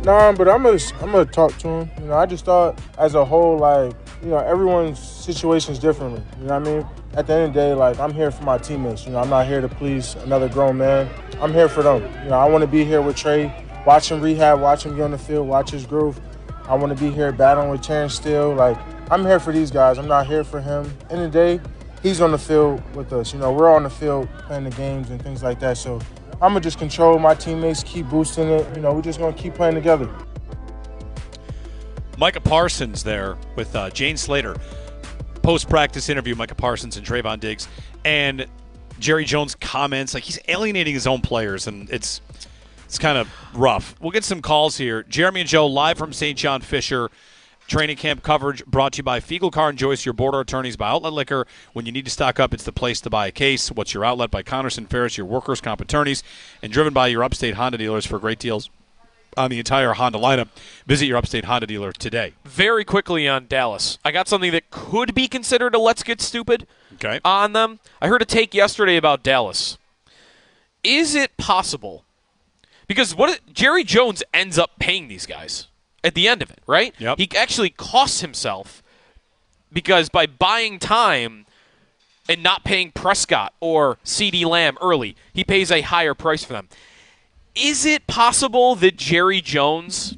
Nah, but I'm gonna talk to him. I just thought as a whole, like, everyone's situation is differently. You know what I mean? At the end of the day, like, I'm here for my teammates. I'm not here to please another grown man. I'm here for them. I want to be here with Trey, watch him rehab, watch him get on the field, watch his growth. I want to be here battling with Terrence Steele. Like, I'm here for these guys. I'm not here for him. End of the day, he's on the field with us. We're on the field playing the games and things like that. So I'm going to just control my teammates, keep boosting it. We're just going to keep playing together. Micah Parsons there with Jane Slater. Post-practice interview, Micah Parsons and Trayvon Diggs. And Jerry Jones comments, like, he's alienating his own players, and it's kind of rough. We'll get some calls here. Jeremy and Joe live from St. John Fisher. Training camp coverage brought to you by Fiegel Car and Joyce, your border attorneys, by Outlet Liquor. When you need to stock up, it's the place to buy a case. What's Your Outlet by Connerson Ferris, your workers' comp attorneys, and driven by your Upstate Honda dealers for great deals on the entire Honda lineup. Visit your Upstate Honda dealer today. Very quickly on Dallas. I got something that could be considered a let's get stupid on them. I heard a take yesterday about Dallas. Is it possible? Because Jerry Jones ends up paying these guys at the end of it, right? Yep. He actually costs himself because by buying time and not paying Prescott or CeeDee Lamb early, he pays a higher price for them. Is it possible that Jerry Jones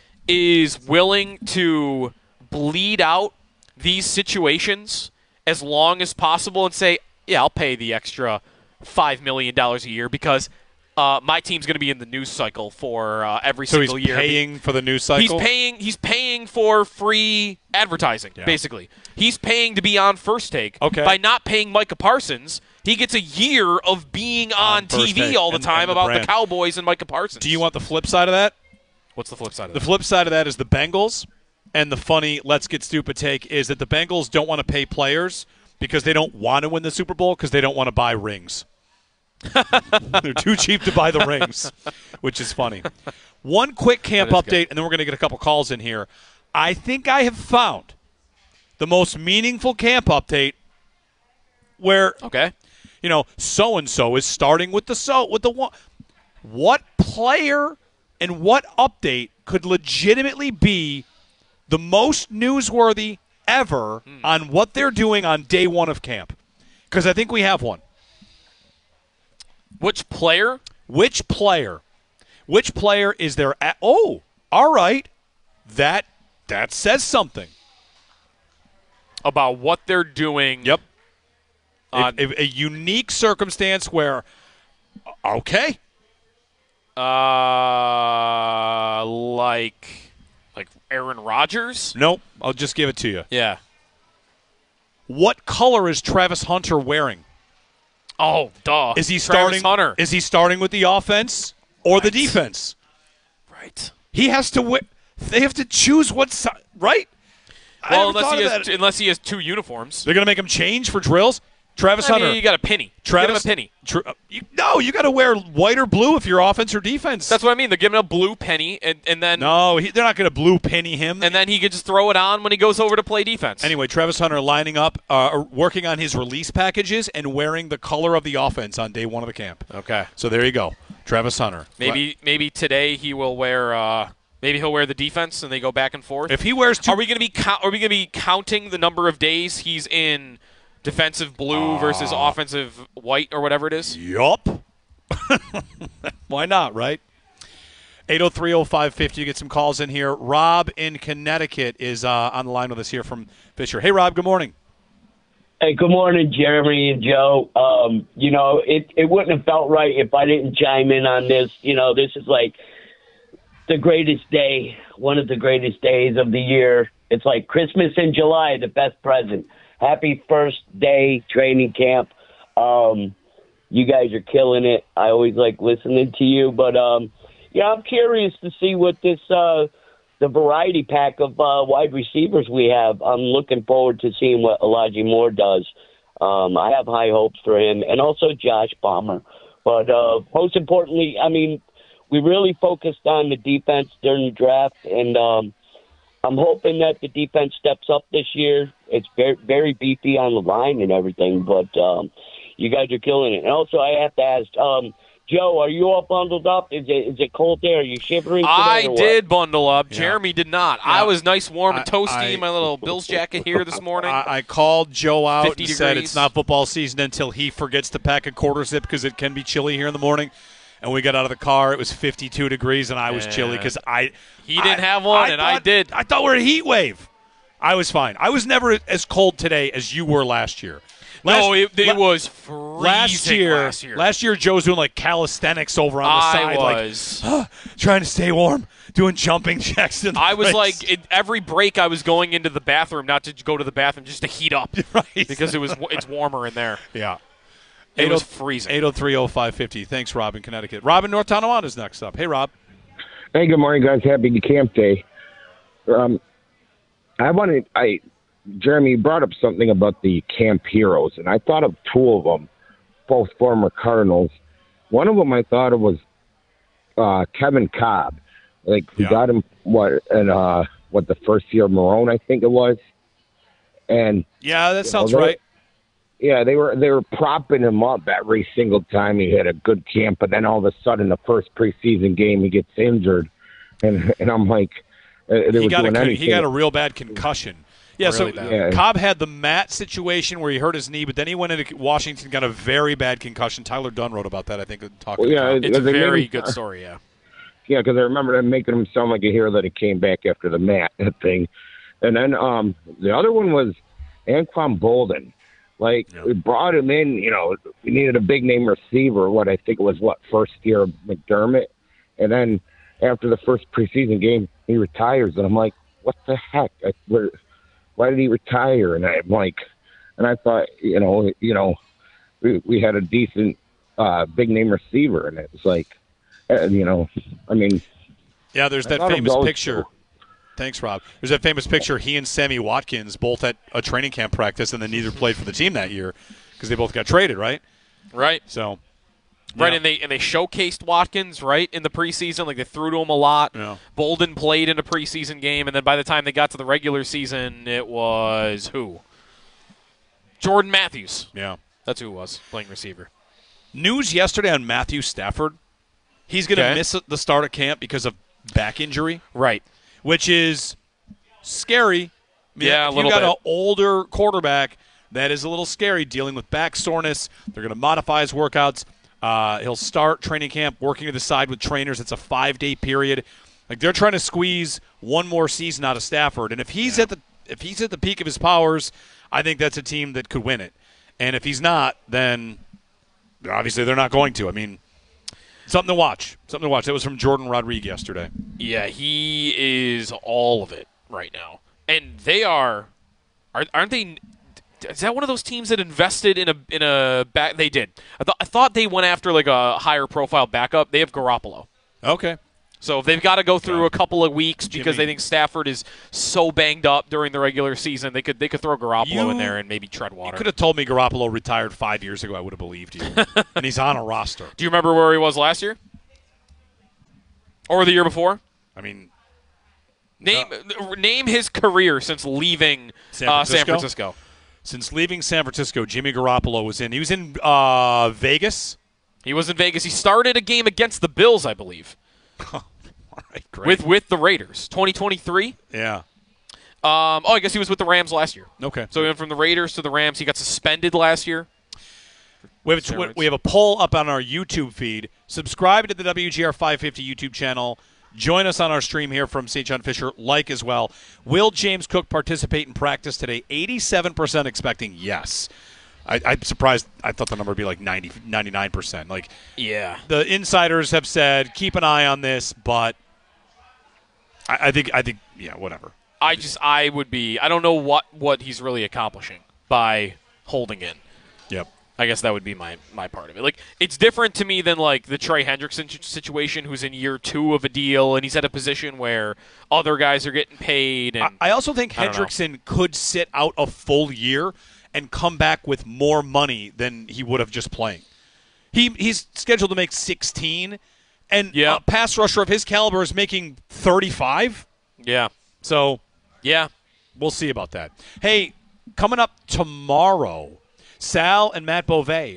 is willing to bleed out these situations as long as possible and say, yeah, I'll pay the extra $5 million a year because my team's going to be in the news cycle for every single year. So he's paying for the news cycle? He's paying for free advertising, basically. He's paying to be on First Take. Okay. By not paying Micah Parsons, he gets a year of being on TV all the time about the Cowboys and Micah Parsons. Do you want the flip side of that? What's the flip side of that? The flip side of that is the Bengals, and the funny let's get stupid take is that the Bengals don't want to pay players because they don't want to win the Super Bowl because they don't want to buy rings. They're too cheap to buy the rings, which is funny. One quick camp update, and then we're going to get a couple calls in here. I think I have found the most meaningful camp update where, so-and-so is starting with the one. What player and what update could legitimately be the most newsworthy ever on what they're doing on day one of camp? Because I think we have one. Which player? Which player is there at? Oh, all right. That says something. About what they're doing. Yep. A unique circumstance where, okay. Like Aaron Rodgers? Nope. I'll just give it to you. Yeah. What color is Travis Hunter wearing? Oh, duh. Is he starting? Hunter. Is he starting with the offense or the defense? Right. He has to. They have to choose what side. Right. Well, unless he has two uniforms, they're going to make him change for drills. Travis Hunter. You got a penny. Travis, give him a penny. You got to wear white or blue if you're offense or defense. That's what I mean. They're giving a blue penny, and then they're not going to blue penny him. And then he could just throw it on when he goes over to play defense. Anyway, Travis Hunter lining up, working on his release packages, and wearing the color of the offense on day one of the camp. Okay, so there you go, Travis Hunter. Maybe today he will wear. Maybe he'll wear the defense, and they go back and forth. If he wears, are we going to be counting the number of days he's in defensive blue versus offensive white or whatever it is? Yup. Why not, right? 803-0550. You get some calls in here. Rob in Connecticut is on the line with us here from Fisher. Hey, Rob, good morning. Hey, good morning, Jeremy and Joe. It wouldn't have felt right if I didn't chime in on this. This is like the greatest day, one of the greatest days of the year. It's like Christmas in July, the best present. Happy first day training camp. You guys are killing it. I always like listening to you. But, I'm curious to see what this the variety pack of wide receivers we have. I'm looking forward to seeing what Elijah Moore does. I have high hopes for him, and also Josh Palmer. But most importantly, we really focused on the defense during the draft, and I'm hoping that the defense steps up this year. It's very, very beefy on the line and everything, but you guys are killing it. And also, I have to ask, Joe, are you all bundled up? Is it cold there? Are you shivering today I or what? did bundle up. Yeah. Jeremy did not. Yeah. I was nice, warm, and toasty I- in my little Bills jacket here this morning. I called Joe out 50 and said degrees. it's not football season until he forgets to pack a quarter zip because it can be chilly here in the morning. And we got out of the car. It was 52 degrees, and I was chilly because He didn't have one, and I did. I thought we were in a heat wave. I was fine. I was never as cold today as you were last year. It was freezing last year, Joe's doing like calisthenics over on the side. I was. Trying to stay warm, doing jumping jacks. I was like, every break I was going into the bathroom, not to go to the bathroom, just to heat up. Right. Because it's warmer in there. Yeah. It was freezing. 803-0550. Thanks, Rob in Connecticut. Rob in North Tonawanda is next up. Hey, Rob. Hey, good morning, guys. Happy camp day. Jeremy brought up something about the camp heroes, and I thought of two of them, both former Cardinals. One of them I thought of was Kevin Cobb, we got him the first year of Marone, I think it was, and yeah, that sounds right. Yeah, they were propping him up every single time he had a good camp, but then all of a sudden, the first preseason game, he gets injured, and I'm like, he got a real bad concussion. Yeah, really so Cobb had the Matt situation where he hurt his knee, but then he went into Washington, got a very bad concussion. Tyler Dunn wrote about that, I think. It's a very good story, yeah. Yeah, because I remember them making him sound like a hero that he came back after the Matt thing. And then the other one was Anquan Bolden. We brought him in, we needed a big-name receiver, I think it was, first year of McDermott. And then after the first preseason game, he retires. And I'm like, what the heck? Why did he retire? And I'm like, and I thought, we had a decent big-name receiver. And it was like, Yeah, there's that famous picture. Thanks, Rob. There's that famous picture, he and Sammy Watkins both at a training camp practice, and then neither played for the team that year because they both got traded, right? Right. So, right, and they showcased Watkins, right, in the preseason. They threw to him a lot. Yeah. Bolden played in a preseason game, and then by the time they got to the regular season, it was who? Jordan Matthews. Yeah. That's who it was, playing receiver. News yesterday on Matthew Stafford. He's going to miss the start of camp because of back injury. Right. Which is scary. Yeah, a little bit. If you got an older quarterback, that is a little scary, dealing with back soreness. They're going to modify his workouts. He'll start training camp working to the side with trainers. It's a 5-day period. They're trying to squeeze one more season out of Stafford. And if he's at the peak of his powers, I think that's a team that could win it. And if he's not, then obviously they're not going to. Something to watch. That was from Jordan Rodriguez yesterday. Yeah, he is all of it right now. And they aren't they? Is that one of those teams that invested in a back? They did. I thought they went after a higher profile backup. They have Garoppolo. Okay. So if they've got to go through a couple of weeks because they think Stafford is so banged up during the regular season, they could throw Garoppolo in there and maybe tread water. You could have told me Garoppolo retired 5 years ago. I would have believed you. And he's on a roster. Do you remember where he was last year? Or the year before? Name his career since leaving San Francisco. Since leaving San Francisco, Jimmy Garoppolo was in. He was in Vegas. He was in Vegas. He started a game against the Bills, I believe. All right, great. With the Raiders, 2023. Yeah. I guess he was with the Rams last year. Okay. So he went from the Raiders to the Rams. He got suspended last year. We have a poll up on our YouTube feed. Subscribe to the WGR 550 YouTube channel. Join us on our stream here from St. John Fisher. Like as well. Will James Cook participate in practice today? 87% expecting yes. I'm surprised. I thought the number would be 99%. Yeah. The insiders have said keep an eye on this, but I think yeah, whatever. I don't know what he's really accomplishing by holding in. Yep. I guess that would be my part of it. It's different to me than the Trey Hendrickson situation, who's in year 2 of a deal, and he's at a position where other guys are getting paid. And I also think Hendrickson could sit out a full year and come back with more money than he would have just playing. He's scheduled to make 16, and a pass rusher of his caliber is making 35. Yeah. So, yeah, we'll see about that. Hey, coming up tomorrow, Sal and Matt Beauvais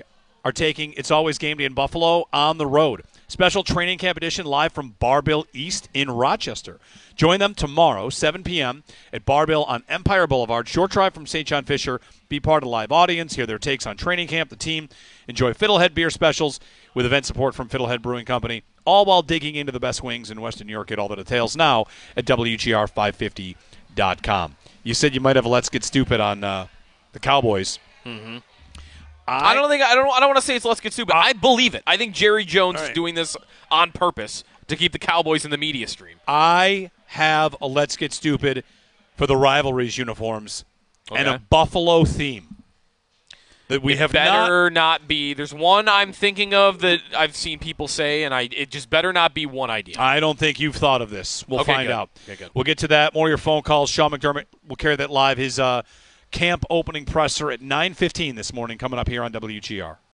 are taking It's Always Game Day in Buffalo on the road. Special training camp edition live from Barbill East in Rochester. Join them tomorrow, 7 p.m. at Barbill on Empire Boulevard. Short drive from St. John Fisher. Be part of the live audience. Hear their takes on training camp, the team. Enjoy Fiddlehead beer specials with event support from Fiddlehead Brewing Company, all while digging into the best wings in Western New York. Get all the details now at WGR550.com. You said you might have a Let's Get Stupid on the Cowboys. Mm-hmm. I don't want to say it's Let's Get Stupid. I believe it. I think Jerry Jones is doing this on purpose to keep the Cowboys in the media stream. I have a Let's Get Stupid for the rivalries uniforms and a Buffalo theme that we have not be. There's one I'm thinking of that I've seen people say, and it just better not be one idea. I don't think you've thought of this. We'll find out. Okay, good. We'll get to that. More of your phone calls. Sean McDermott will carry that live. His camp opening presser at 9:15 this morning coming up here on WGR.